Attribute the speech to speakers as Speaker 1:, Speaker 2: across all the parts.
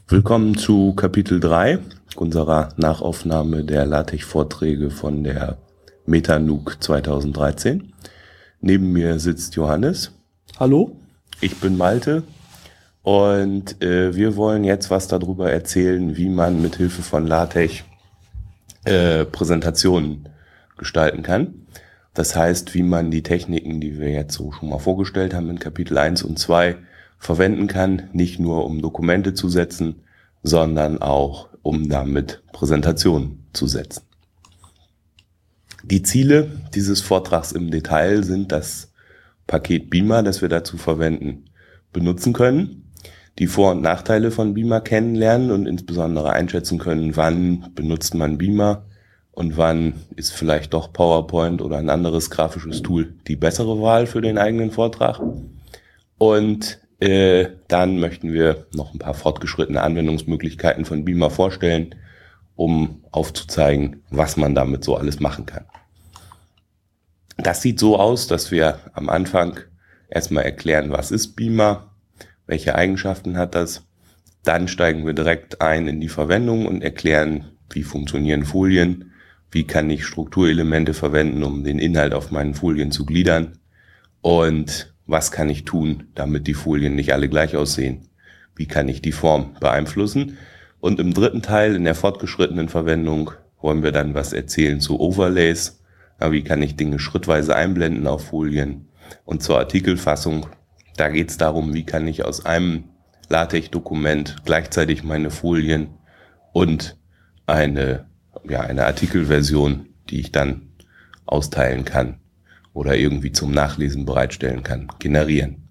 Speaker 1: Willkommen zu Kapitel 3 unserer Nachaufnahme der LaTeX-Vorträge von der MetaNUC 2013. Neben mir sitzt Johannes.
Speaker 2: Hallo.
Speaker 1: Ich bin Malte und wir wollen jetzt was darüber erzählen, wie man mit Hilfe von LaTeX Präsentationen gestalten kann. Das heißt, wie man die Techniken, die wir jetzt so schon mal vorgestellt haben in Kapitel 1 und 2, verwenden kann, nicht nur um Dokumente zu setzen, sondern auch um damit Präsentationen zu setzen. Die Ziele dieses Vortrags im Detail sind das Paket Beamer, das wir dazu verwenden, benutzen können, die Vor- und Nachteile von Beamer kennenlernen und insbesondere einschätzen können, wann benutzt man Beamer und wann ist vielleicht doch PowerPoint oder ein anderes grafisches Tool die bessere Wahl für den eigenen Vortrag. Und dann möchten wir noch ein paar fortgeschrittene Anwendungsmöglichkeiten von Beamer vorstellen, um aufzuzeigen, was man damit so alles machen kann. Das sieht so aus, dass wir am Anfang erstmal erklären, was ist Beamer, welche Eigenschaften hat das. Dann steigen wir direkt ein in die Verwendung und erklären, wie funktionieren Folien, wie kann ich Strukturelemente verwenden, um den Inhalt auf meinen Folien zu gliedern und was kann ich tun, damit die Folien nicht alle gleich aussehen? Wie kann ich die Form beeinflussen? Und im dritten Teil, in der fortgeschrittenen Verwendung, wollen wir dann was erzählen zu Overlays. Wie kann ich Dinge schrittweise einblenden auf Folien? Und zur Artikelfassung, da geht es darum, wie kann ich aus einem LaTeX-Dokument gleichzeitig meine Folien und eine Artikelversion, die ich dann austeilen kann oder irgendwie zum Nachlesen bereitstellen kann, generieren.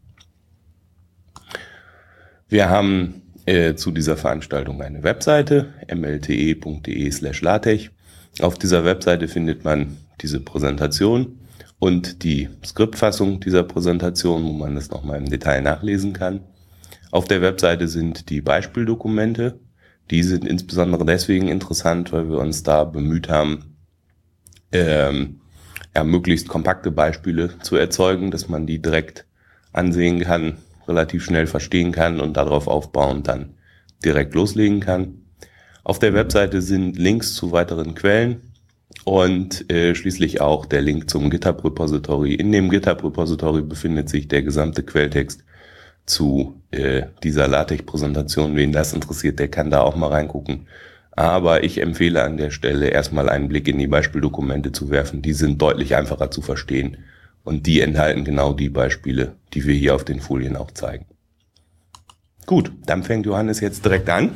Speaker 1: Wir haben zu dieser Veranstaltung eine Webseite, mlte.de/latex. Auf dieser Webseite findet man diese Präsentation und die Skriptfassung dieser Präsentation, wo man das nochmal im Detail nachlesen kann. Auf der Webseite sind die Beispieldokumente. Die sind insbesondere deswegen interessant, weil wir uns da bemüht haben, möglichst kompakte Beispiele zu erzeugen, dass man die direkt ansehen kann, relativ schnell verstehen kann und darauf aufbauend dann direkt loslegen kann. Auf der Webseite sind Links zu weiteren Quellen und schließlich auch der Link zum GitHub-Repository. In dem GitHub-Repository befindet sich der gesamte Quelltext zu dieser LaTeX-Präsentation. Wen das interessiert, der kann da auch mal reingucken. Aber ich empfehle an der Stelle erstmal einen Blick in die Beispieldokumente zu werfen. Die sind deutlich einfacher zu verstehen und die enthalten genau die Beispiele, die wir hier auf den Folien auch zeigen. Gut, dann fängt Johannes jetzt direkt an.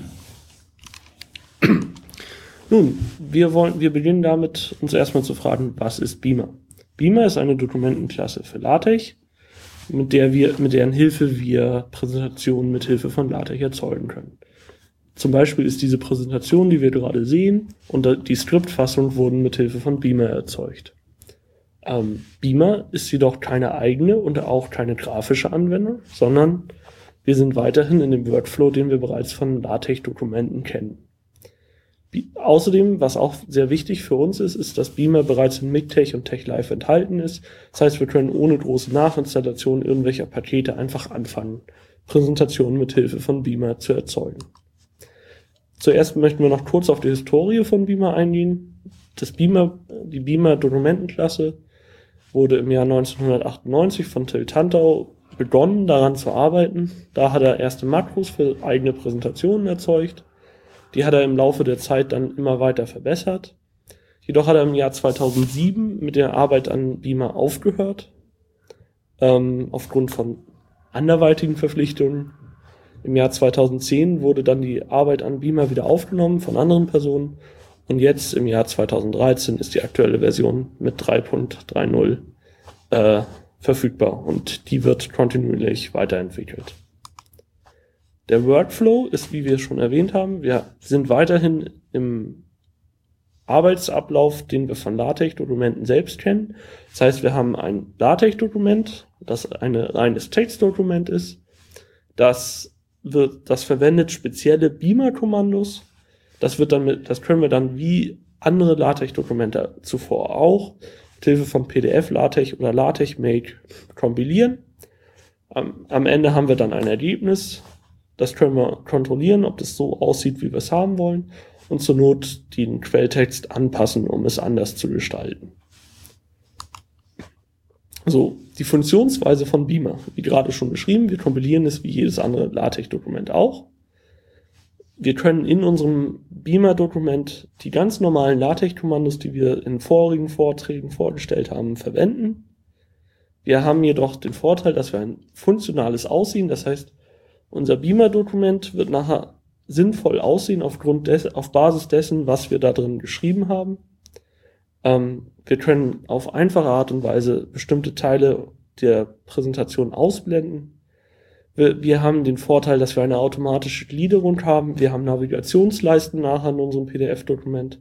Speaker 2: Nun, wir beginnen damit, uns erstmal zu fragen, was ist Beamer? Beamer ist eine Dokumentenklasse für LaTeX, mit deren Hilfe wir Präsentationen mit Hilfe von LaTeX erzeugen können. Zum Beispiel ist diese Präsentation, die wir gerade sehen, und die Skriptfassung wurden mit Hilfe von Beamer erzeugt. Beamer ist jedoch keine eigene und auch keine grafische Anwendung, sondern wir sind weiterhin in dem Workflow, den wir bereits von LaTeX-Dokumenten kennen. Außerdem, was auch sehr wichtig für uns ist, dass Beamer bereits in MikTeX und TeXLive enthalten ist. Das heißt, wir können ohne große Nachinstallation irgendwelcher Pakete einfach anfangen, Präsentationen mit Hilfe von Beamer zu erzeugen. Zuerst möchten wir noch kurz auf die Historie von Beamer eingehen. Die Beamer-Dokumentenklasse wurde im Jahr 1998 von Till Tantau begonnen, daran zu arbeiten. Da hat er erste Makros für eigene Präsentationen erzeugt. Die hat er im Laufe der Zeit dann immer weiter verbessert. Jedoch hat er im Jahr 2007 mit der Arbeit an Beamer aufgehört, aufgrund von anderweitigen Verpflichtungen. Im Jahr 2010 wurde dann die Arbeit an Beamer wieder aufgenommen von anderen Personen und jetzt im Jahr 2013 ist die aktuelle Version mit 3.30 verfügbar und die wird kontinuierlich weiterentwickelt. Der Workflow ist, wie wir schon erwähnt haben, wir sind weiterhin im Arbeitsablauf, den wir von LaTeX-Dokumenten selbst kennen. Das heißt, wir haben ein LaTeX-Dokument, das ein reines Textdokument ist, das verwendet spezielle Beamer-Kommandos. Das können wir dann wie andere LaTeX-Dokumente zuvor auch mit Hilfe von PDF-LaTeX oder LaTeX Make kompilieren. Am Ende haben wir dann ein Ergebnis, Das können wir kontrollieren, ob das so aussieht, wie wir es haben wollen, und zur Not den Quelltext anpassen, um es anders zu gestalten. So, die Funktionsweise von Beamer, wie gerade schon beschrieben, wir kompilieren es wie jedes andere LaTeX-Dokument auch. Wir können in unserem Beamer-Dokument die ganz normalen LaTeX-Kommandos, die wir in vorigen Vorträgen vorgestellt haben, verwenden. Wir haben jedoch den Vorteil, dass wir ein funktionales Aussehen, das heißt, unser Beamer-Dokument wird nachher sinnvoll aussehen auf Basis dessen, was wir da drin geschrieben haben. Wir können auf einfache Art und Weise bestimmte Teile der Präsentation ausblenden. Wir haben den Vorteil, dass wir eine automatische Gliederung haben. Wir haben Navigationsleisten nachher in unserem PDF-Dokument.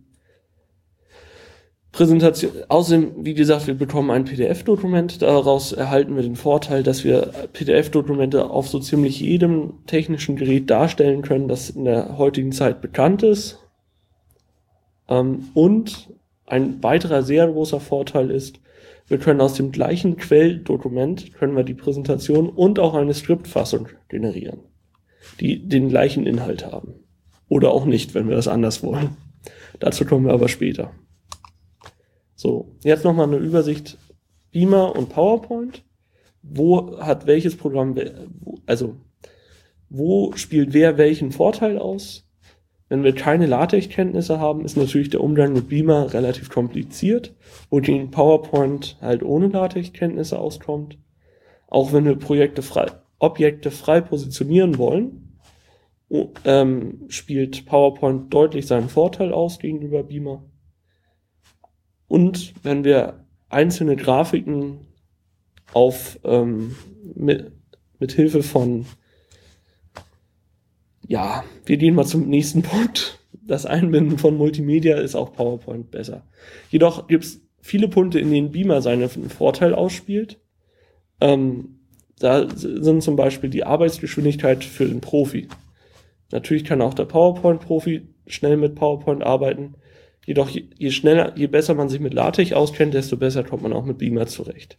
Speaker 2: Außerdem, wie gesagt, wir bekommen ein PDF-Dokument. Daraus erhalten wir den Vorteil, dass wir PDF-Dokumente auf so ziemlich jedem technischen Gerät darstellen können, das in der heutigen Zeit bekannt ist. Und ein weiterer sehr großer Vorteil ist, wir können aus dem gleichen Quelldokument können wir die Präsentation und auch eine Skriptfassung generieren, die den gleichen Inhalt haben. Oder auch nicht, wenn wir das anders wollen. Dazu kommen wir aber später. So, jetzt nochmal eine Übersicht Beamer und PowerPoint. Wo hat welches Programm, also wo spielt wer welchen Vorteil aus? Wenn wir keine LaTeX-Kenntnisse haben, ist natürlich der Umgang mit Beamer relativ kompliziert, wogegen PowerPoint halt ohne LaTeX-Kenntnisse auskommt. Auch wenn wir Objekte frei positionieren wollen, spielt PowerPoint deutlich seinen Vorteil aus gegenüber Beamer. Und wenn wir einzelne Grafiken mit Hilfe von, ja, wir gehen mal zum nächsten Punkt. Das Einbinden von Multimedia ist auch PowerPoint besser. Jedoch gibt es viele Punkte, in denen Beamer seinen Vorteil ausspielt. Da sind zum Beispiel die Arbeitsgeschwindigkeit für den Profi. Natürlich kann auch der PowerPoint-Profi schnell mit PowerPoint arbeiten. Jedoch je besser man sich mit LaTeX auskennt, desto besser kommt man auch mit Beamer zurecht.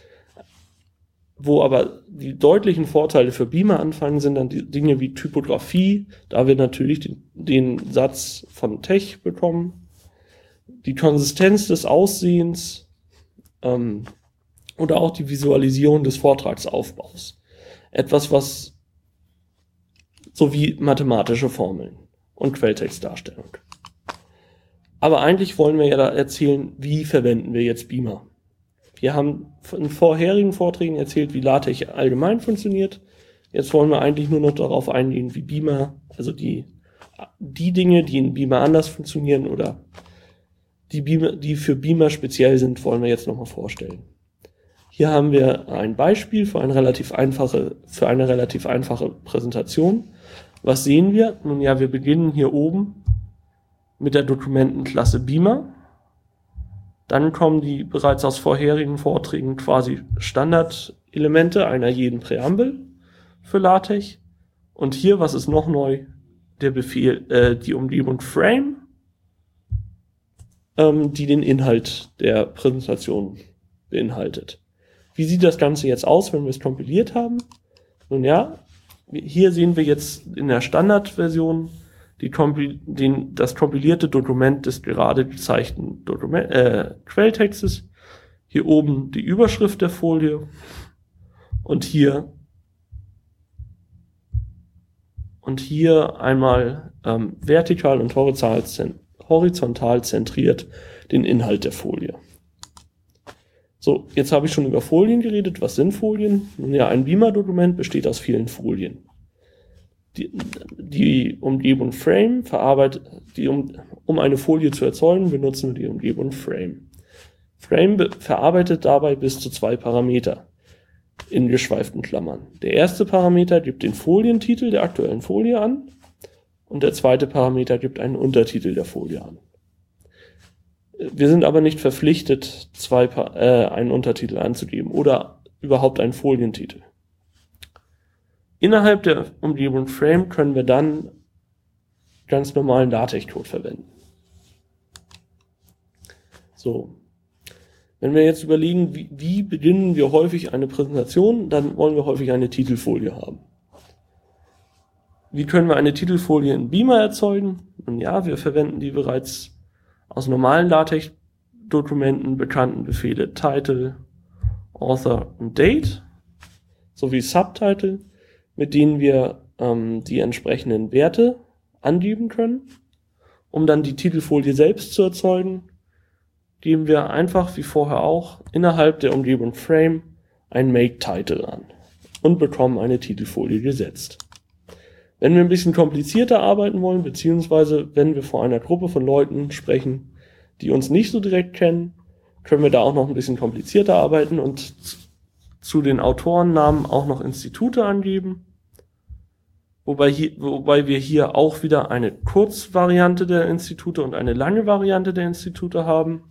Speaker 2: Wo aber die deutlichen Vorteile für Beamer anfangen, sind dann die Dinge wie Typografie, da wir natürlich den Satz von Tech bekommen, die Konsistenz des Aussehens oder auch die Visualisierung des Vortragsaufbaus. Etwas, was sowie mathematische Formeln und Quelltextdarstellung. Aber eigentlich wollen wir ja da erzählen, wie verwenden wir jetzt Beamer. Wir haben in vorherigen Vorträgen erzählt, wie LaTeX allgemein funktioniert. Jetzt wollen wir eigentlich nur noch darauf eingehen, wie Beamer, also die Dinge, die in Beamer anders funktionieren oder die für Beamer speziell sind, wollen wir jetzt nochmal vorstellen. Hier haben wir ein Beispiel für eine relativ einfache Präsentation. Was sehen wir? Nun ja, wir beginnen hier oben mit der Dokumentenklasse Beamer. Dann kommen die bereits aus vorherigen Vorträgen quasi Standardelemente einer jeden Präambel für LaTeX. Und hier, was ist noch neu? Der Befehl, die Umgebung Frame, die den Inhalt der Präsentation beinhaltet. Wie sieht das Ganze jetzt aus, wenn wir es kompiliert haben? Nun ja, hier sehen wir jetzt in der Standardversion das kompilierte Dokument des gerade gezeigten Quelltextes. Hier oben die Überschrift der Folie und hier einmal vertikal und horizontal zentriert den Inhalt der Folie. So, jetzt habe ich schon über Folien geredet. Was sind Folien? Nun ja, ein Beamer-Dokument besteht aus vielen Folien. Die Umgebung Frame um eine Folie zu erzeugen, benutzen wir die Umgebung Frame. Frame verarbeitet dabei bis zu 2 Parameter in geschweiften Klammern. Der erste Parameter gibt den Folientitel der aktuellen Folie an und der zweite Parameter gibt einen Untertitel der Folie an. Wir sind aber nicht verpflichtet, einen Untertitel anzugeben oder überhaupt einen Folientitel. Innerhalb der Umgebung Frame können wir dann ganz normalen LaTeX-Code verwenden. So. Wenn wir jetzt überlegen, wie beginnen wir häufig eine Präsentation, dann wollen wir häufig eine Titelfolie haben. Wie können wir eine Titelfolie in Beamer erzeugen? Nun ja, wir verwenden die bereits aus normalen LaTeX-Dokumenten bekannten Befehle Title, Author und Date sowie Subtitle, mit denen wir die entsprechenden Werte angeben können. Um dann die Titelfolie selbst zu erzeugen, geben wir einfach wie vorher auch innerhalb der Umgebung Frame ein Make-Title an und bekommen eine Titelfolie gesetzt. Wenn wir ein bisschen komplizierter arbeiten wollen, beziehungsweise wenn wir vor einer Gruppe von Leuten sprechen, die uns nicht so direkt kennen, können wir da auch noch ein bisschen komplizierter arbeiten und zu den Autorennamen auch noch Institute angeben. Wobei wir hier auch wieder eine Kurzvariante der Institute und eine lange Variante der Institute haben.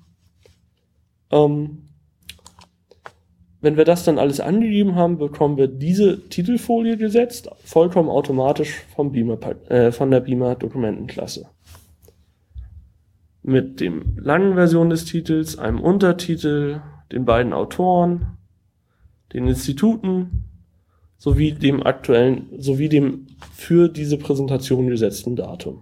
Speaker 2: Wenn wir das dann alles angegeben haben, bekommen wir diese Titelfolie gesetzt, vollkommen automatisch von der Beamer Dokumentenklasse. Mit dem langen Version des Titels, einem Untertitel, den beiden Autoren, den Instituten sowie dem für diese Präsentation gesetzten Datum.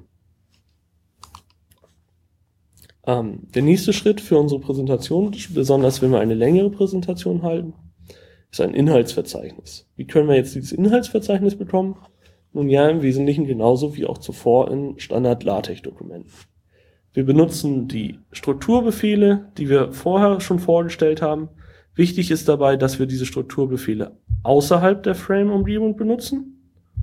Speaker 2: Der nächste Schritt für unsere Präsentation, besonders wenn wir eine längere Präsentation halten, ist ein Inhaltsverzeichnis. Wie können wir jetzt dieses Inhaltsverzeichnis bekommen? Nun ja, im Wesentlichen genauso wie auch zuvor in Standard-LaTeX-Dokumenten. Wir benutzen die Strukturbefehle, die wir vorher schon vorgestellt haben. Wichtig ist dabei, dass wir diese Strukturbefehle außerhalb der Frame-Umgebung benutzen.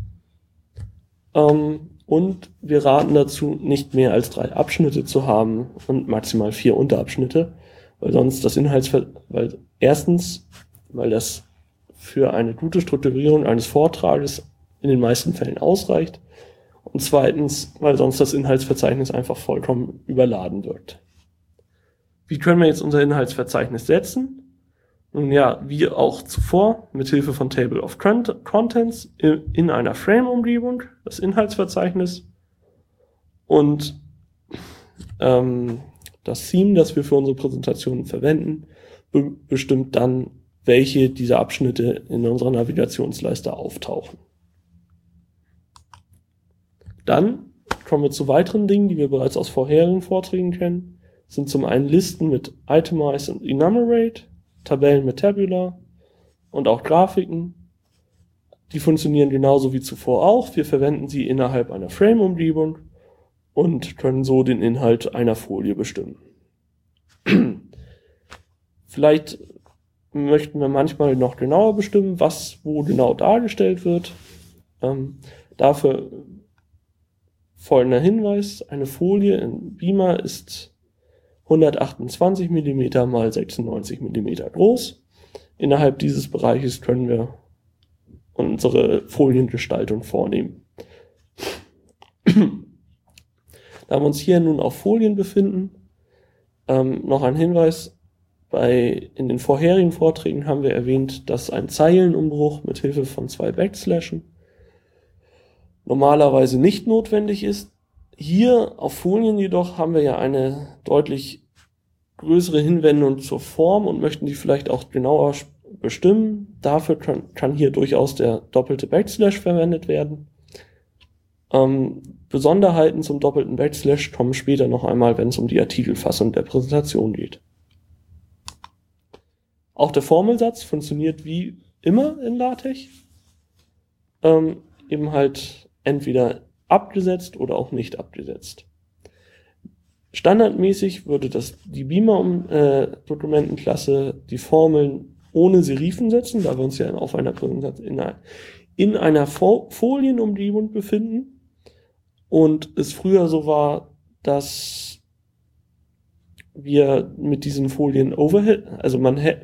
Speaker 2: Und wir raten dazu, nicht mehr als 3 Abschnitte zu haben und maximal 4 Unterabschnitte, weil sonst weil das für eine gute Strukturierung eines Vortrages in den meisten Fällen ausreicht und zweitens, weil sonst das Inhaltsverzeichnis einfach vollkommen überladen wird. Wie können wir jetzt unser Inhaltsverzeichnis setzen? Nun ja, wie auch zuvor, mit Hilfe von Table of Contents in einer Frame-Umgebung, das Inhaltsverzeichnis und das Theme, das wir für unsere Präsentation verwenden, bestimmt dann, welche dieser Abschnitte in unserer Navigationsleiste auftauchen. Dann kommen wir zu weiteren Dingen, die wir bereits aus vorherigen Vorträgen kennen. Das sind zum einen Listen mit Itemize und Enumerate, Tabellen mit Tabular und auch Grafiken. Die funktionieren genauso wie zuvor auch. Wir verwenden sie innerhalb einer Frame-Umgebung und können so den Inhalt einer Folie bestimmen. Vielleicht möchten wir manchmal noch genauer bestimmen, was wo genau dargestellt wird. Dafür folgender Hinweis: Eine Folie in Beamer ist 128 mm x 96 mm groß. Innerhalb dieses Bereiches können wir unsere Foliengestaltung vornehmen. Da wir uns hier nun auf Folien befinden, noch ein Hinweis: In den vorherigen Vorträgen haben wir erwähnt, dass ein Zeilenumbruch mit Hilfe von 2 Backslashen normalerweise nicht notwendig ist. Hier auf Folien jedoch haben wir ja eine deutlich größere Hinwendung zur Form und möchten die vielleicht auch genauer bestimmen. Dafür kann hier durchaus der doppelte Backslash verwendet werden. Besonderheiten zum doppelten Backslash kommen später noch einmal, wenn es um die Artikelfassung der Präsentation geht. Auch der Formelsatz funktioniert wie immer in LaTeX. Eben halt entweder abgesetzt oder auch nicht abgesetzt. Standardmäßig würde die Beamer-Dokumentenklasse die Formeln ohne Serifen setzen, da wir uns ja auf einer Präsentation in einer Folienumgebung befinden und es früher so war, dass wir mit diesen Folien Overhead, also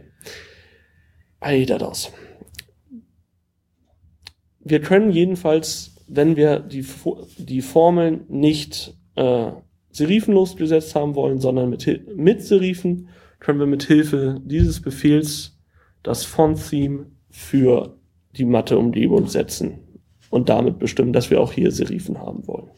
Speaker 2: wir können jedenfalls, wenn wir die Formeln nicht serifenlos gesetzt haben wollen, sondern mit Serifen, können wir mit Hilfe dieses Befehls das Font-Theme für die matte Umgebung setzen und damit bestimmen, dass wir auch hier Serifen haben wollen.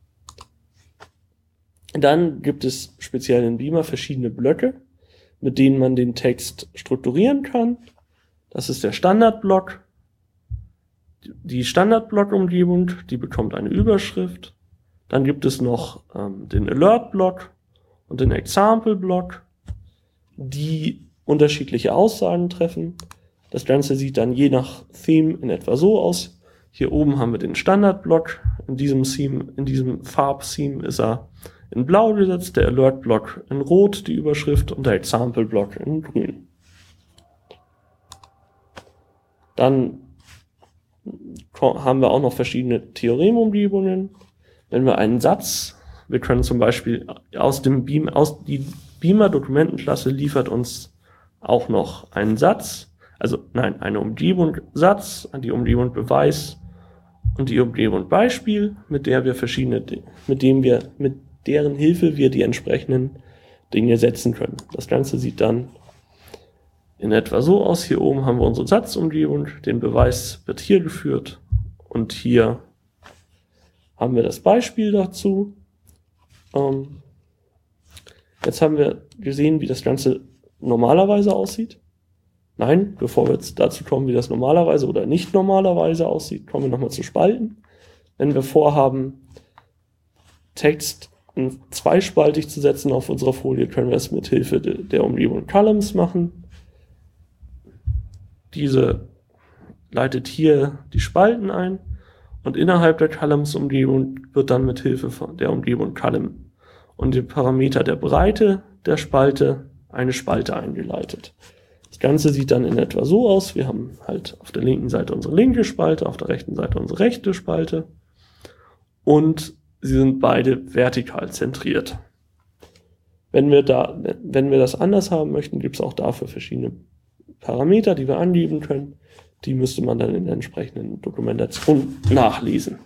Speaker 2: Dann gibt es speziell in Beamer verschiedene Blöcke, mit denen man den Text strukturieren kann. Das ist der Standardblock, Die Standardblock-Umgebung, die bekommt eine Überschrift. Dann gibt es noch den Alert-Block und den Example-Block, die unterschiedliche Aussagen treffen. Das Ganze sieht dann je nach Theme in etwa so aus. Hier oben haben wir den Standardblock. In diesem Farb-Theme ist er in blau gesetzt, der Alert-Block in rot, die Überschrift, und der Example-Block in grün. Dann haben wir auch noch verschiedene Theoremumgebungen. Wenn wir einen Satz, wir können zum Beispiel die Beamer-Dokumentenklasse liefert uns auch noch einen Satz, eine Umgebung Satz, die Umgebung Beweis und die Umgebung Beispiel, mit deren Hilfe wir die entsprechenden Dinge setzen können. Das Ganze sieht dann in etwa so aus. Hier oben haben wir unsere Satzumgebung, den Beweis wird hier geführt und hier haben wir das Beispiel dazu. Jetzt haben wir gesehen, wie das Ganze normalerweise aussieht. Nein, bevor wir jetzt dazu kommen, wie das normalerweise oder nicht normalerweise aussieht, kommen wir nochmal zu Spalten. Wenn wir vorhaben, Text zweispaltig zu setzen auf unserer Folie, können wir es mit Hilfe der Umgebung Columns machen. Diese leitet hier die Spalten ein und innerhalb der Columns-Umgebung wird dann mit Hilfe der Umgebung Column und dem Parameter der Breite der Spalte eine Spalte eingeleitet. Das Ganze sieht dann in etwa so aus. Wir haben halt auf der linken Seite unsere linke Spalte, auf der rechten Seite unsere rechte Spalte und sie sind beide vertikal zentriert. Wenn wir das anders haben möchten, gibt es auch dafür verschiedene Parameter, die wir angeben können. Die müsste man dann in der entsprechenden Dokumentation nachlesen.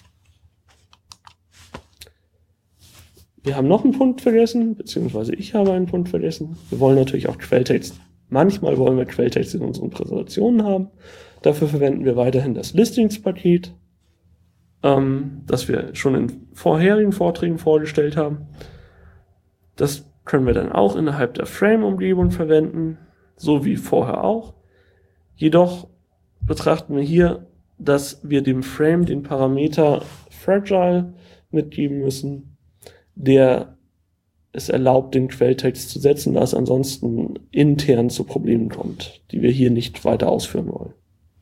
Speaker 2: Wir haben noch einen Punkt vergessen, beziehungsweise ich habe einen Punkt vergessen. Wir wollen natürlich auch Quelltext. Manchmal wollen wir Quelltext in unseren Präsentationen haben. Dafür verwenden wir weiterhin das Listings-Paket, das wir schon in vorherigen Vorträgen vorgestellt haben. Das können wir dann auch innerhalb der Frame-Umgebung verwenden, so wie vorher auch. Jedoch betrachten wir hier, dass wir dem Frame den Parameter Fragile mitgeben müssen, der es erlaubt, den Quelltext zu setzen, da es ansonsten intern zu Problemen kommt, die wir hier nicht weiter ausführen wollen.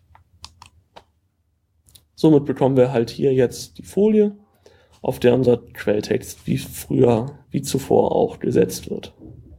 Speaker 2: Somit bekommen wir halt hier jetzt die Folie, auf der unser Quelltext wie zuvor auch gesetzt wird.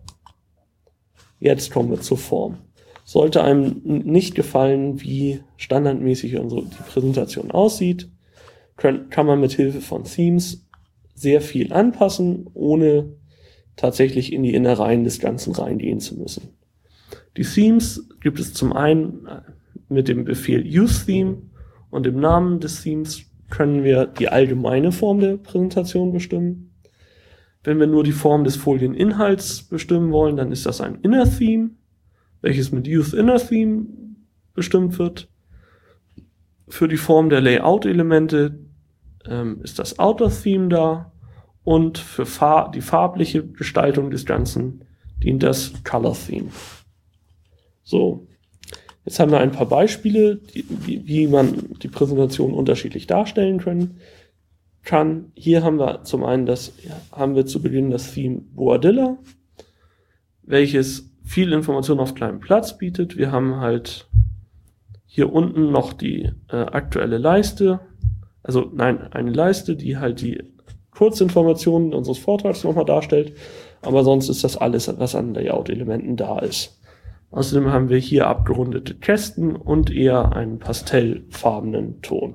Speaker 2: Jetzt kommen wir zur Form. Sollte einem nicht gefallen, wie standardmäßig die Präsentation aussieht, kann man mit Hilfe von Themes sehr viel anpassen, ohne tatsächlich in die Innereien des Ganzen reingehen zu müssen. Die Themes gibt es zum einen mit dem Befehl useTheme und im Namen des Themes können wir die allgemeine Form der Präsentation bestimmen. Wenn wir nur die Form des Folieninhalts bestimmen wollen, dann ist das ein InnerTheme, welches mit useInnerTheme bestimmt wird. Für die Form der Layout-Elemente ist das OuterTheme da und für die farbliche Gestaltung des Ganzen dient das ColorTheme. So, jetzt haben wir ein paar Beispiele, wie man die Präsentation unterschiedlich darstellen kann. Hier haben wir zum einen zu Beginn das Theme Boadilla, welches viel Information auf kleinem Platz bietet. Wir haben halt hier unten noch die aktuelle Leiste, eine Leiste, die halt die Kurzinformationen unseres Vortrags nochmal darstellt, aber sonst ist das alles, was an Layout-Elementen da ist. Außerdem haben wir hier abgerundete Kästen und eher einen pastellfarbenen Ton.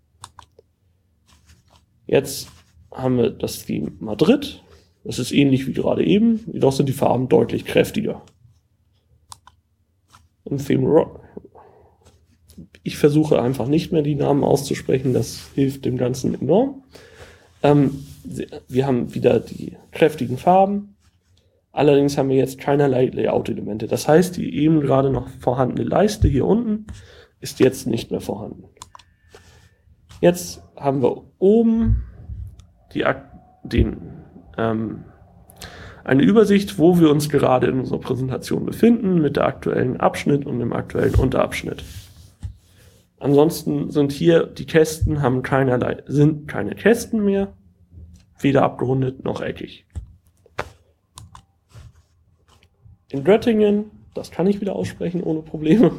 Speaker 2: Jetzt haben wir das Theme Madrid. Das ist ähnlich wie gerade eben, jedoch sind die Farben deutlich kräftiger. Im Theme ich versuche einfach nicht mehr die Namen auszusprechen, das hilft dem Ganzen enorm. Wir haben wieder die kräftigen Farben, allerdings haben wir jetzt keinerlei Layout-Elemente. Das heißt, die eben gerade noch vorhandene Leiste hier unten ist jetzt nicht mehr vorhanden. Jetzt haben wir oben eine Übersicht, wo wir uns gerade in unserer Präsentation befinden, mit der aktuellen Abschnitt und dem aktuellen Unterabschnitt. Ansonsten sind hier die Kästen, sind keine Kästen mehr, weder abgerundet noch eckig. In Göttingen, das kann ich wieder aussprechen ohne Probleme,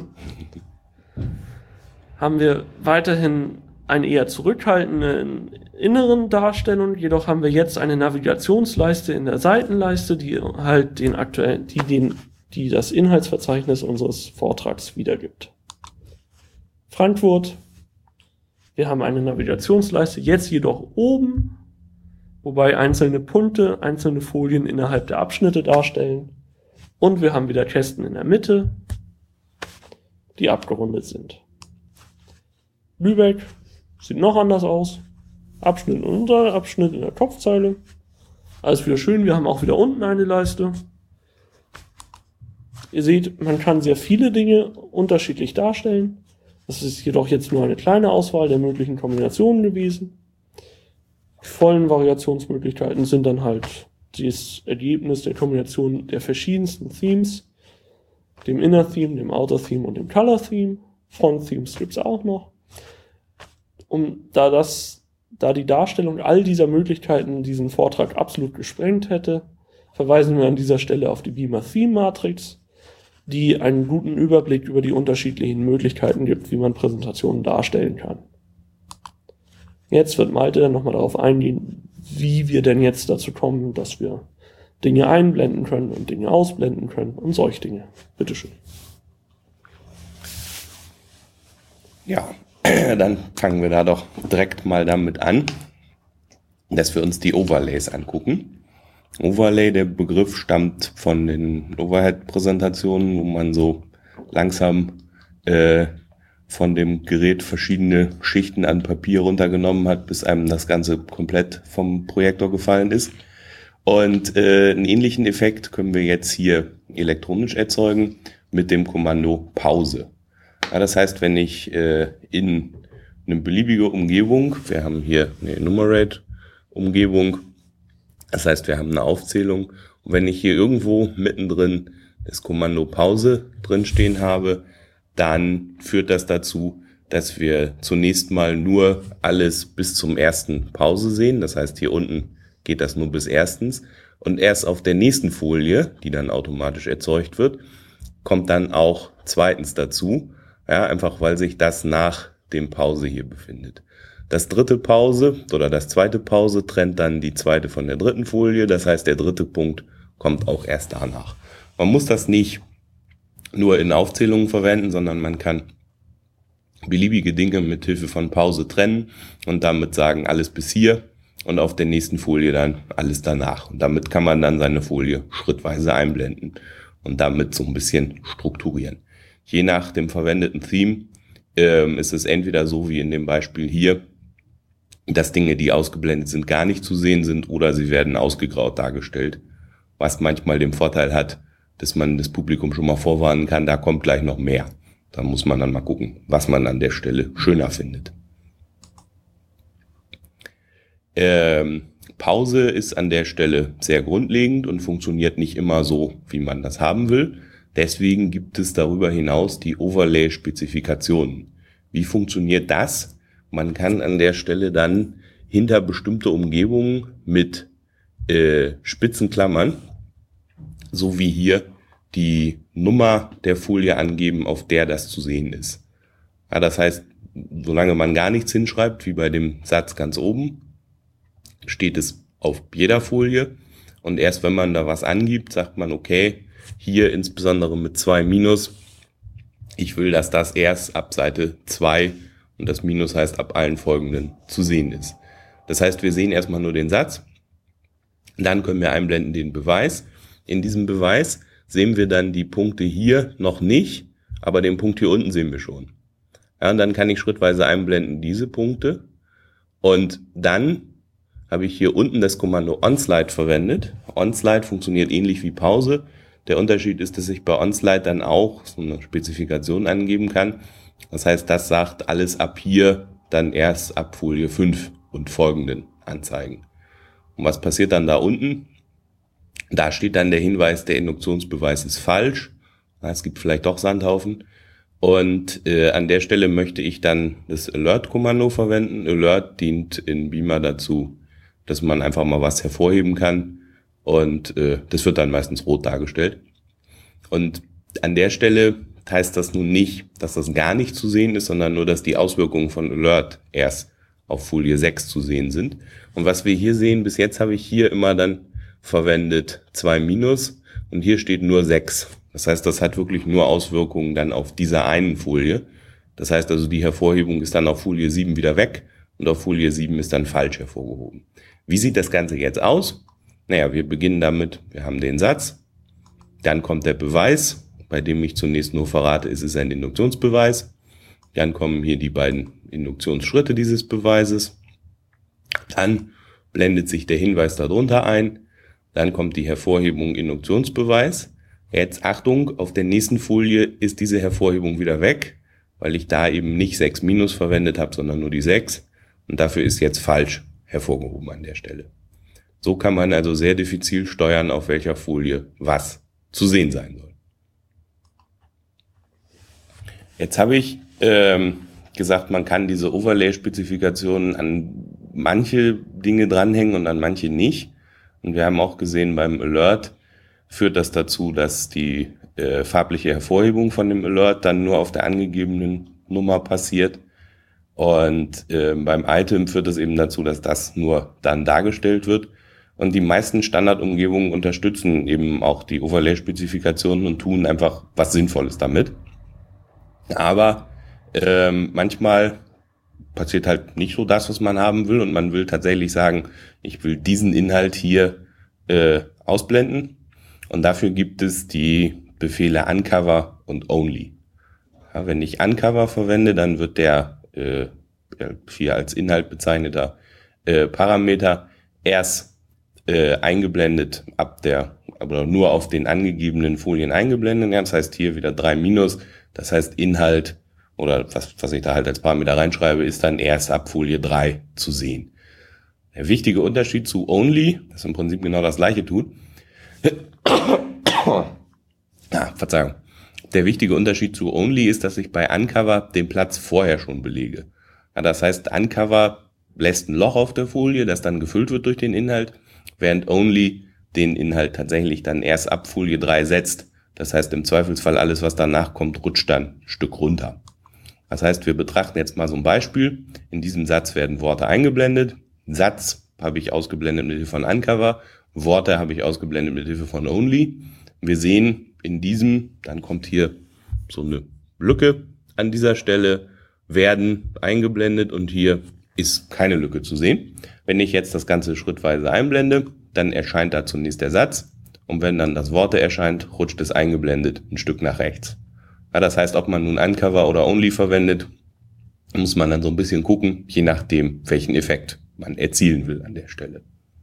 Speaker 2: haben wir weiterhin eine eher zurückhaltende inneren Darstellung, jedoch haben wir jetzt eine Navigationsleiste in der Seitenleiste, die halt die das Inhaltsverzeichnis unseres Vortrags wiedergibt. Frankfurt, wir haben eine Navigationsleiste, jetzt jedoch oben, wobei einzelne Punkte, einzelne Folien innerhalb der Abschnitte darstellen. Und wir haben wieder Kästen in der Mitte, die abgerundet sind. Lübeck sieht noch anders aus. Abschnitt und Unterabschnitt in der Kopfzeile. Alles wieder schön, wir haben auch wieder unten eine Leiste. Ihr seht, man kann sehr viele Dinge unterschiedlich darstellen. Das ist jedoch jetzt nur eine kleine Auswahl der möglichen Kombinationen gewesen. Die vollen Variationsmöglichkeiten sind dann halt das Ergebnis der Kombination der verschiedensten Themes, dem Inner Theme, dem Outer Theme und dem Color Theme. Font Themes gibt es auch noch. Da die Darstellung all dieser Möglichkeiten diesen Vortrag absolut gesprengt hätte, verweisen wir an dieser Stelle auf die Beamer Theme Matrix, die einen guten Überblick über die unterschiedlichen Möglichkeiten gibt, wie man Präsentationen darstellen kann. Jetzt wird Malte dann nochmal darauf eingehen, wie wir denn jetzt dazu kommen, dass wir Dinge einblenden können und Dinge ausblenden können und solche Dinge. Bitteschön.
Speaker 1: Ja, dann fangen wir da doch direkt mal damit an, dass wir uns die Overlays angucken. Overlay, der Begriff stammt von den Overhead-Präsentationen, wo man so langsam von dem Gerät verschiedene Schichten an Papier runtergenommen hat, bis einem das Ganze komplett vom Projektor gefallen ist. Und einen ähnlichen Effekt können wir jetzt hier elektronisch erzeugen mit dem Kommando Pause. Ja, das heißt, wenn ich in eine beliebige Umgebung, wir haben hier eine Enumerate-Umgebung, das heißt, wir haben eine Aufzählung, und wenn ich hier irgendwo mittendrin das Kommando Pause drinstehen habe, dann führt das dazu, dass wir zunächst mal nur alles bis zum ersten Pause sehen. Das heißt, hier unten geht das nur bis erstens. Und erst auf der nächsten Folie, die dann automatisch erzeugt wird, kommt dann auch zweitens dazu. Ja, einfach weil sich das nach dem Pause hier befindet. Das dritte Pause oder das zweite Pause trennt dann die zweite von der dritten Folie. Das heißt, der dritte Punkt kommt auch erst danach. Man muss das nicht nur in Aufzählungen verwenden, sondern man kann beliebige Dinge mit Hilfe von Pause trennen und damit sagen, alles bis hier und auf der nächsten Folie dann alles danach. Und damit kann man dann seine Folie schrittweise einblenden und damit so ein bisschen strukturieren. Je nach dem verwendeten Theme ist es entweder so wie in dem Beispiel hier, dass Dinge, die ausgeblendet sind, gar nicht zu sehen sind oder sie werden ausgegraut dargestellt, was manchmal den Vorteil hat, dass man das Publikum schon mal vorwarnen kann, da kommt gleich noch mehr. Da muss man dann mal gucken, was man an der Stelle schöner findet. Pause ist an der Stelle sehr grundlegend und funktioniert nicht immer so, wie man das haben will. Deswegen gibt es darüber hinaus die Overlay-Spezifikationen. Wie funktioniert das? Man kann an der Stelle dann hinter bestimmte Umgebungen mit Spitzenklammern, so wie hier, die Nummer der Folie angeben, auf der das zu sehen ist. Ja, das heißt, solange man gar nichts hinschreibt, wie bei dem Satz ganz oben, steht es auf jeder Folie. Und erst wenn man da was angibt, sagt man, okay, hier insbesondere mit 2 Minus, ich will, dass das erst ab Seite 2 und das Minus heißt ab allen folgenden zu sehen ist. Das heißt, wir sehen erstmal nur den Satz, dann können wir einblenden den Beweis. In diesem Beweis sehen wir dann die Punkte hier noch nicht, aber den Punkt hier unten sehen wir schon. Ja, und dann kann ich schrittweise einblenden diese Punkte und dann habe ich hier unten das Kommando OnSlide verwendet. OnSlide funktioniert ähnlich wie Pause. Der Unterschied ist, dass ich bei OnSlide dann auch so eine Spezifikation angeben kann. Das heißt, das sagt alles ab hier, dann erst ab Folie 5 und folgenden anzeigen. Und was passiert dann da unten? Da steht dann der Hinweis, der Induktionsbeweis ist falsch. Es gibt vielleicht doch Sandhaufen. Und an der Stelle möchte ich dann das Alert-Kommando verwenden. Alert dient in Beamer dazu, dass man einfach mal was hervorheben kann. Und das wird dann meistens rot dargestellt. Und an der Stelle heißt das nun nicht, dass das gar nicht zu sehen ist, sondern nur, dass die Auswirkungen von Alert erst auf Folie 6 zu sehen sind. Und was wir hier sehen, bis jetzt habe ich hier immer dann verwendet 2- und hier steht nur 6. Das heißt, das hat wirklich nur Auswirkungen dann auf dieser einen Folie. Das heißt also, die Hervorhebung ist dann auf Folie 7 wieder weg und auf Folie 7 ist dann falsch hervorgehoben. Wie sieht das Ganze jetzt aus? Naja, wir beginnen damit, wir haben den Satz, dann kommt der Beweis, bei dem ich zunächst nur verrate, es ist ein Induktionsbeweis. Dann kommen hier die beiden Induktionsschritte dieses Beweises. Dann blendet sich der Hinweis darunter ein. Dann kommt die Hervorhebung Induktionsbeweis. Jetzt Achtung, auf der nächsten Folie ist diese Hervorhebung wieder weg, weil ich da eben nicht 6- verwendet habe, sondern nur die 6. Und dafür ist jetzt falsch hervorgehoben an der Stelle. So kann man also sehr diffizil steuern, auf welcher Folie was zu sehen sein soll. Jetzt habe ich gesagt, man kann diese Overlay-Spezifikationen an manche Dinge dranhängen und an manche nicht. Und wir haben auch gesehen, beim Alert führt das dazu, dass die farbliche Hervorhebung von dem Alert dann nur auf der angegebenen Nummer passiert. Und beim Item führt es eben dazu, dass das nur dann dargestellt wird. Und die meisten Standardumgebungen unterstützen eben auch die Overlay-Spezifikationen und tun einfach was Sinnvolles damit. Aber manchmal passiert halt nicht so das, was man haben will, und man will tatsächlich sagen, ich will diesen Inhalt hier ausblenden, und dafür gibt es die Befehle Uncover und Only. Ja, wenn ich Uncover verwende, dann wird der hier als Inhalt bezeichneter Parameter erst eingeblendet aber nur auf den angegebenen Folien eingeblendet. Ja, das heißt hier wieder 3-, das heißt Inhalt oder was ich da halt als Parameter reinschreibe, ist dann erst ab Folie 3 zu sehen. Der wichtige Unterschied zu Only, das im Prinzip genau das gleiche tut, Verzeihung. Der wichtige Unterschied zu Only ist, dass ich bei Uncover den Platz vorher schon belege. Ja, das heißt, Uncover lässt ein Loch auf der Folie, das dann gefüllt wird durch den Inhalt, während Only den Inhalt tatsächlich dann erst ab Folie 3 setzt. Das heißt, im Zweifelsfall alles, was danach kommt, rutscht dann ein Stück runter. Das heißt, wir betrachten jetzt mal so ein Beispiel. In diesem Satz werden Worte eingeblendet. Satz habe ich ausgeblendet mit Hilfe von Uncover. Worte habe ich ausgeblendet mit Hilfe von Only. Wir sehen in diesem, dann kommt hier so eine Lücke an dieser Stelle, werden eingeblendet und hier ist keine Lücke zu sehen. Wenn ich jetzt das Ganze schrittweise einblende, dann erscheint da zunächst der Satz, und wenn dann das Worte erscheint, rutscht es eingeblendet ein Stück nach rechts. Ja, das heißt, ob man nun Uncover oder Only verwendet, muss man dann so ein bisschen gucken, je nachdem, welchen Effekt man erzielen will an der Stelle.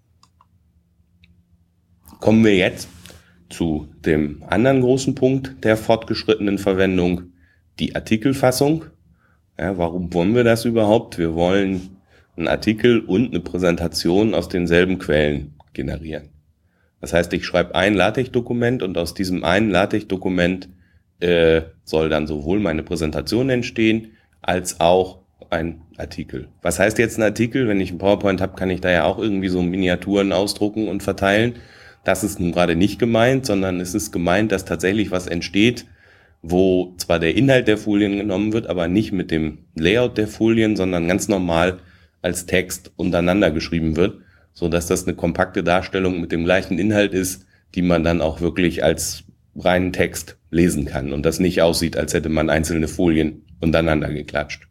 Speaker 1: Kommen wir jetzt zu dem anderen großen Punkt der fortgeschrittenen Verwendung, die Artikelfassung. Ja, warum wollen wir das überhaupt? Wir wollen einen Artikel und eine Präsentation aus denselben Quellen generieren. Das heißt, ich schreibe ein LaTeX-Dokument und aus diesem einen LaTeX-Dokument soll dann sowohl meine Präsentation entstehen, als auch ein Artikel. Was heißt jetzt ein Artikel? Wenn ich einen PowerPoint habe, kann ich da ja auch irgendwie so Miniaturen ausdrucken und verteilen. Das ist nun gerade nicht gemeint, sondern es ist gemeint, dass tatsächlich was entsteht, wo zwar der Inhalt der Folien genommen wird, aber nicht mit dem Layout der Folien, sondern ganz normal als Text untereinander geschrieben wird, so dass das eine kompakte Darstellung mit dem gleichen Inhalt ist, die man dann auch wirklich als reinen Text lesen kann und das nicht aussieht, als hätte man einzelne Folien untereinander geklatscht.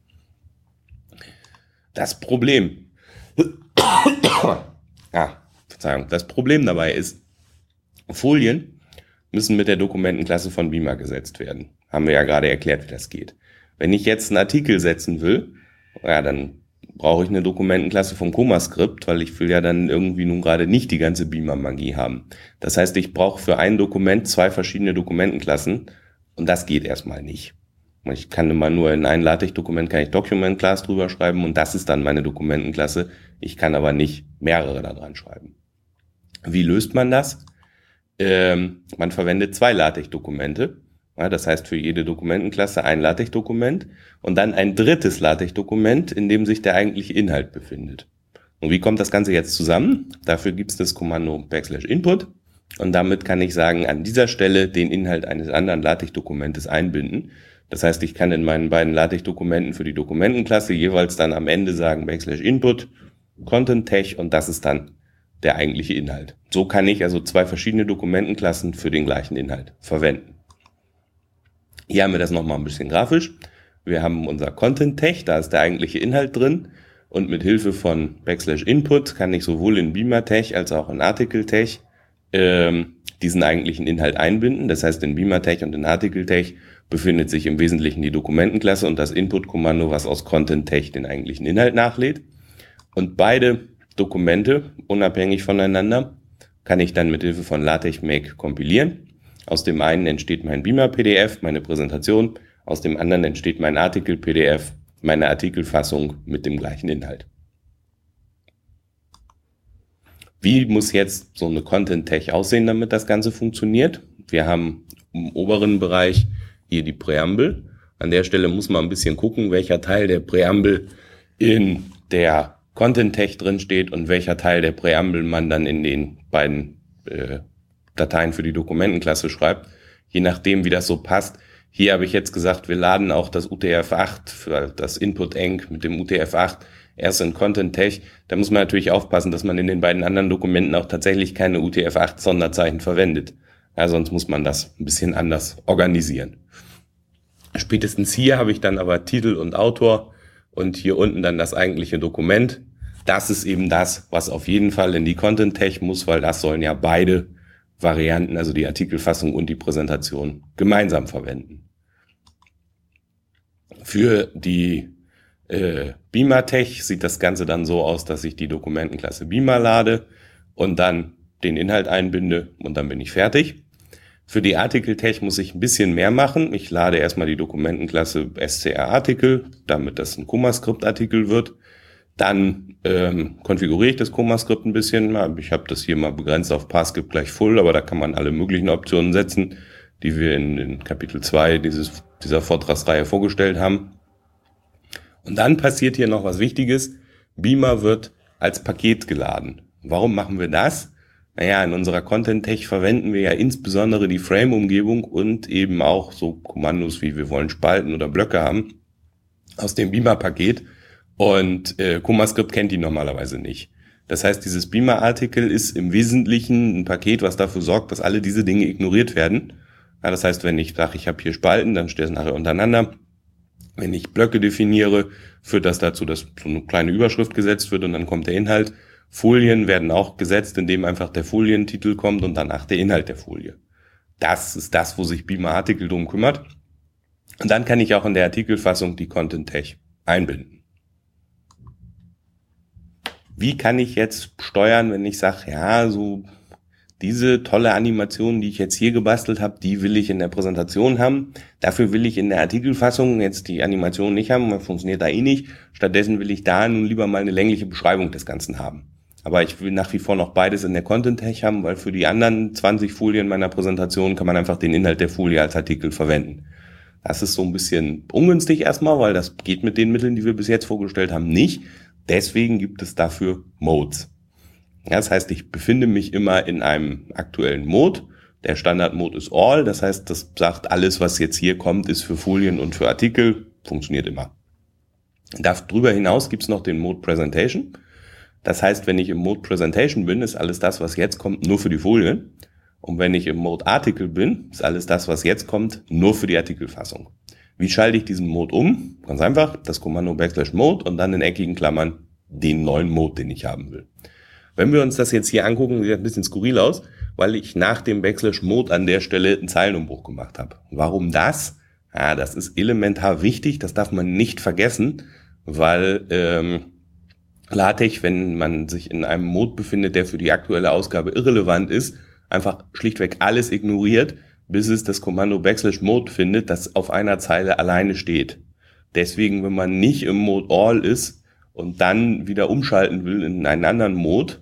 Speaker 1: Das Problem dabei ist, Folien müssen mit der Dokumentenklasse von Beamer gesetzt werden. Haben wir ja gerade erklärt, wie das geht. Wenn ich jetzt einen Artikel setzen will, ja, dann brauche ich eine Dokumentenklasse vom ComaScript, weil ich will ja dann irgendwie nun gerade nicht die ganze Beamer-Magie haben. Das heißt, ich brauche für ein Dokument 2 verschiedene Dokumentenklassen und das geht erstmal nicht. Ich kann immer nur in ein LaTeX-Dokument kann ich Document Class drüber schreiben und das ist dann meine Dokumentenklasse. Ich kann aber nicht mehrere da dran schreiben. Wie löst man das? Man verwendet 2 LaTeX-Dokumente. Ja, das heißt für jede Dokumentenklasse ein LaTeX-Dokument und dann ein drittes LaTeX-Dokument, in dem sich der eigentliche Inhalt befindet. Und wie kommt das Ganze jetzt zusammen? Dafür gibt es das Kommando \input und damit kann ich sagen, an dieser Stelle den Inhalt eines anderen LaTeX-Dokumentes einbinden. Das heißt, ich kann in meinen beiden LaTeX-Dokumenten für die Dokumentenklasse jeweils dann am Ende sagen \input Content-Tech und das ist dann der eigentliche Inhalt. So kann ich also zwei verschiedene Dokumentenklassen für den gleichen Inhalt verwenden. Hier haben wir das nochmal ein bisschen grafisch. Wir haben unser Content-Tech, da ist der eigentliche Inhalt drin und mit Hilfe von \input kann ich sowohl in Beamer-Tech als auch in Article-Tech diesen eigentlichen Inhalt einbinden. Das heißt, in Beamer-Tech und in Article-Tech befindet sich im Wesentlichen die Dokumentenklasse und das Input-Kommando, was aus Content-Tech den eigentlichen Inhalt nachlädt. Und beide Dokumente, unabhängig voneinander, kann ich dann mit Hilfe von LaTeX Make kompilieren. Aus dem einen entsteht mein Beamer-PDF, meine Präsentation, aus dem anderen entsteht mein Artikel-PDF, meine Artikelfassung mit dem gleichen Inhalt. Wie muss jetzt so eine Content-Tech aussehen, damit das Ganze funktioniert? Wir haben im oberen Bereich hier die Präambel. An der Stelle muss man ein bisschen gucken, welcher Teil der Präambel in der Content-Tech drin steht und welcher Teil der Präambel man dann in den beiden Dateien für die Dokumentenklasse schreibt, je nachdem, wie das so passt. Hier habe ich jetzt gesagt, wir laden auch das UTF-8 für das Input-Env mit dem UTF-8 erst in Content-Tech. Da muss man natürlich aufpassen, dass man in den beiden anderen Dokumenten auch tatsächlich keine UTF-8-Sonderzeichen verwendet. Ja, sonst muss man das ein bisschen anders organisieren. Spätestens hier habe ich dann aber Titel und Autor und hier unten dann das eigentliche Dokument. Das ist eben das, was auf jeden Fall in die Content-Tech muss, weil das sollen ja beide Varianten, also die Artikelfassung und die Präsentation, gemeinsam verwenden. Für die Beamer-Tech sieht das Ganze dann so aus, dass ich die Dokumentenklasse Beamer lade und dann den Inhalt einbinde und dann bin ich fertig. Für die Artikel-Tech muss ich ein bisschen mehr machen. Ich lade erstmal die Dokumentenklasse SCR-Artikel, damit das ein ComaScript-Artikel wird. Dann konfiguriere ich das ComaScript ein bisschen. Ich habe das hier mal begrenzt auf Parskip gleich Full, aber da kann man alle möglichen Optionen setzen, die wir in Kapitel 2 dieser Vortragsreihe vorgestellt haben. Und dann passiert hier noch was Wichtiges. Beamer wird als Paket geladen. Warum machen wir das? Naja, in unserer Content-Tech verwenden wir ja insbesondere die Frame-Umgebung und eben auch so Kommandos wie wir wollen Spalten oder Blöcke haben aus dem Beamer-Paket. Und ComaScript kennt die normalerweise nicht. Das heißt, dieses Beamer-Artikel ist im Wesentlichen ein Paket, was dafür sorgt, dass alle diese Dinge ignoriert werden. Ja, das heißt, wenn ich sage, ich habe hier Spalten, dann steht es nachher untereinander. Wenn ich Blöcke definiere, führt das dazu, dass so eine kleine Überschrift gesetzt wird und dann kommt der Inhalt. Folien werden auch gesetzt, indem einfach der Folientitel kommt und danach der Inhalt der Folie. Das ist das, wo sich Beamer Artikel drum kümmert. Und dann kann ich auch in der Artikelfassung die Content-Tech einbinden. Wie kann ich jetzt steuern, wenn ich sage, ja, so diese tolle Animation, die ich jetzt hier gebastelt habe, die will ich in der Präsentation haben. Dafür will ich in der Artikelfassung jetzt die Animation nicht haben, weil funktioniert da eh nicht. Stattdessen will ich da nun lieber mal eine längliche Beschreibung des Ganzen haben. Aber ich will nach wie vor noch beides in der Content-Tech haben, weil für die anderen 20 Folien meiner Präsentation kann man einfach den Inhalt der Folie als Artikel verwenden. Das ist so ein bisschen ungünstig erstmal, weil das geht mit den Mitteln, die wir bis jetzt vorgestellt haben, nicht. Deswegen gibt es dafür Modes. Ja, das heißt, ich befinde mich immer in einem aktuellen Mode. Der Standard-Mode ist All, das heißt, das sagt, alles, was jetzt hier kommt, ist für Folien und für Artikel, funktioniert immer. Darüber hinaus gibt es noch den Mode Presentation. Das heißt, wenn ich im Mode Presentation bin, ist alles das, was jetzt kommt, nur für die Folien. Und wenn ich im Mode Artikel bin, ist alles das, was jetzt kommt, nur für die Artikelfassung. Wie schalte ich diesen Mode um? Ganz einfach, das Kommando \mode und dann in eckigen Klammern den neuen Mode, den ich haben will. Wenn wir uns das jetzt hier angucken, sieht ein bisschen skurril aus, weil ich nach dem \mode an der Stelle einen Zeilenumbruch gemacht habe. Warum das? Ja, das ist elementar wichtig, das darf man nicht vergessen, weil LaTeX, wenn man sich in einem Mode befindet, der für die aktuelle Ausgabe irrelevant ist, einfach schlichtweg alles ignoriert, bis es das Kommando \mode findet, das auf einer Zeile alleine steht. Deswegen, wenn man nicht im Mode All ist und dann wieder umschalten will in einen anderen Mode,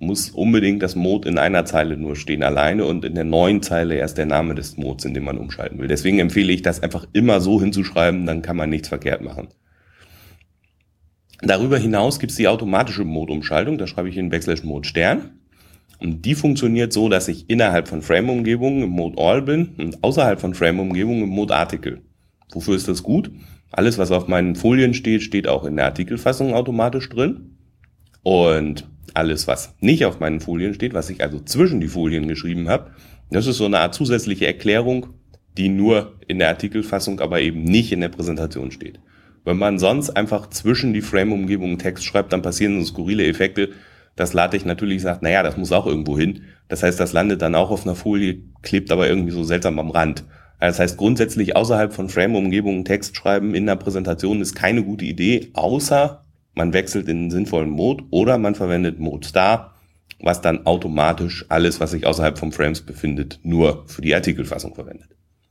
Speaker 1: muss unbedingt das Mode in einer Zeile nur stehen alleine und in der neuen Zeile erst der Name des Modes, in dem man umschalten will. Deswegen empfehle ich, das einfach immer so hinzuschreiben, dann kann man nichts verkehrt machen. Darüber hinaus gibt es die automatische Mode-Umschaltung, da schreibe ich in \Mode Stern. Und die funktioniert so, dass ich innerhalb von Frame-Umgebungen im Mode All bin und außerhalb von Frame-Umgebungen im Mode Article. Wofür ist das gut? Alles, was auf meinen Folien steht, steht auch in der Artikelfassung automatisch drin. Und alles, was nicht auf meinen Folien steht, was ich also zwischen die Folien geschrieben habe, das ist so eine Art zusätzliche Erklärung, die nur in der Artikelfassung, aber eben nicht in der Präsentation steht. Wenn man sonst einfach zwischen die Frame-Umgebungen Text schreibt, dann passieren so skurrile Effekte, dass LaTeX natürlich sagt, naja, das muss auch irgendwo hin. Das heißt, das landet dann auch auf einer Folie, klebt aber irgendwie so seltsam am Rand. Das heißt, grundsätzlich außerhalb von Frame-Umgebungen Text schreiben in der Präsentation ist keine gute Idee, außer man wechselt in einen sinnvollen Mode oder man verwendet Mode Star, was dann automatisch alles, was sich außerhalb von Frames befindet, nur für die Artikelfassung verwendet.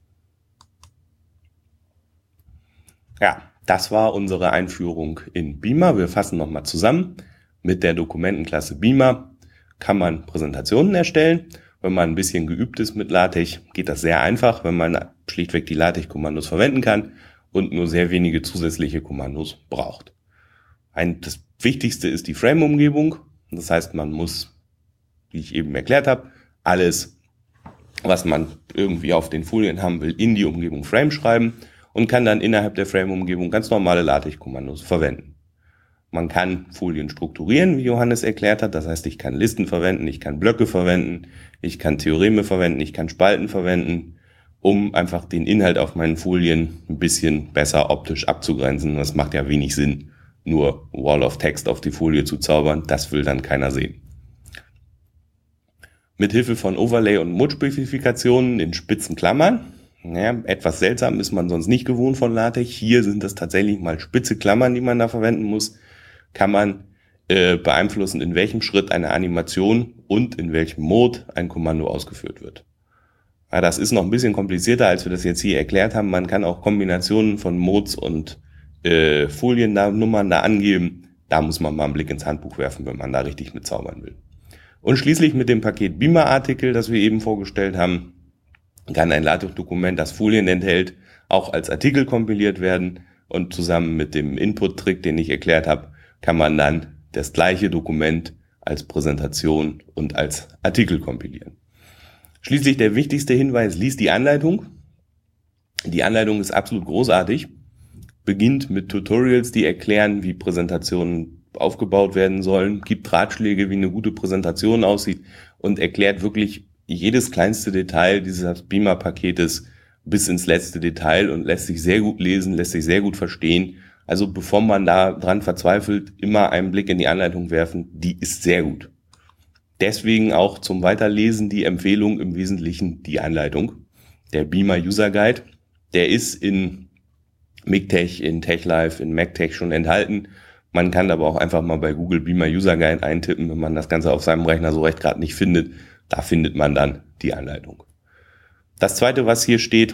Speaker 1: Ja, das war unsere Einführung in Beamer. Wir fassen nochmal zusammen. Mit der Dokumentenklasse Beamer kann man Präsentationen erstellen. Wenn man ein bisschen geübt ist mit LaTeX, geht das sehr einfach, wenn man schlichtweg die LaTeX-Kommandos verwenden kann und nur sehr wenige zusätzliche Kommandos braucht. Das Wichtigste ist die Frame-Umgebung. Das heißt, man muss, wie ich eben erklärt habe, alles, was man irgendwie auf den Folien haben will, in die Umgebung Frame schreiben und kann dann innerhalb der Frame-Umgebung ganz normale LaTeX-Kommandos verwenden. Man kann Folien strukturieren, wie Johannes erklärt hat. Das heißt, ich kann Listen verwenden, ich kann Blöcke verwenden, ich kann Theoreme verwenden, ich kann Spalten verwenden, um einfach den Inhalt auf meinen Folien ein bisschen besser optisch abzugrenzen. Das macht ja wenig Sinn, nur Wall of Text auf die Folie zu zaubern. Das will dann keiner sehen. Mit Hilfe von Overlay und Mode-Spezifikationen in spitzen Klammern, etwas seltsam, ist man sonst nicht gewohnt von LaTeX. Hier sind das tatsächlich mal spitze Klammern, die man da verwenden muss. Kann man beeinflussen, in welchem Schritt eine Animation und in welchem Mode ein Kommando ausgeführt wird. Ja, das ist noch ein bisschen komplizierter, als wir das jetzt hier erklärt haben. Man kann auch Kombinationen von Modes und Foliennummern da angeben. Da muss man mal einen Blick ins Handbuch werfen, wenn man da richtig mitzaubern will. Und schließlich mit dem Paket Beamer-Artikel, das wir eben vorgestellt haben, kann ein LaTeX-Dokument, das Folien enthält, auch als Artikel kompiliert werden. Und zusammen mit dem Input-Trick, den ich erklärt habe, kann man dann das gleiche Dokument als Präsentation und als Artikel kompilieren. Schließlich der wichtigste Hinweis, lies die Anleitung. Die Anleitung ist absolut großartig. Beginnt mit Tutorials, die erklären, wie Präsentationen aufgebaut werden sollen, gibt Ratschläge, wie eine gute Präsentation aussieht und erklärt wirklich jedes kleinste Detail dieses Beamer-Paketes bis ins letzte Detail und lässt sich sehr gut lesen, lässt sich sehr gut verstehen. Also bevor man da dran verzweifelt, immer einen Blick in die Anleitung werfen, die ist sehr gut. Deswegen auch zum Weiterlesen die Empfehlung, im Wesentlichen die Anleitung. Der Beamer User Guide, der ist in MikTeX, in TechLive, in MacTeX schon enthalten. Man kann aber auch einfach mal bei Google Beamer User Guide eintippen, wenn man das Ganze auf seinem Rechner so recht gerade nicht findet. Da findet man dann die Anleitung. Das zweite, was hier steht,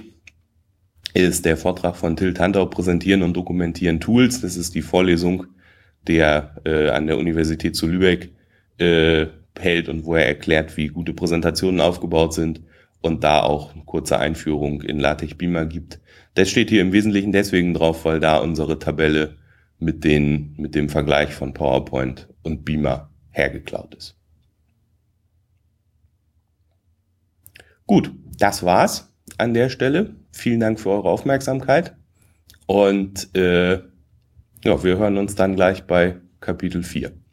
Speaker 1: ist der Vortrag von Till Tantau, Präsentieren und Dokumentieren Tools. Das ist die Vorlesung, der an der Universität zu Lübeck hält und wo er erklärt, wie gute Präsentationen aufgebaut sind und da auch eine kurze Einführung in LaTeX Beamer gibt. Das steht hier im Wesentlichen deswegen drauf, weil da unsere Tabelle mit dem Vergleich von PowerPoint und Beamer hergeklaut ist. Gut, das war's an der Stelle. Vielen Dank für eure Aufmerksamkeit und wir hören uns dann gleich bei Kapitel 4.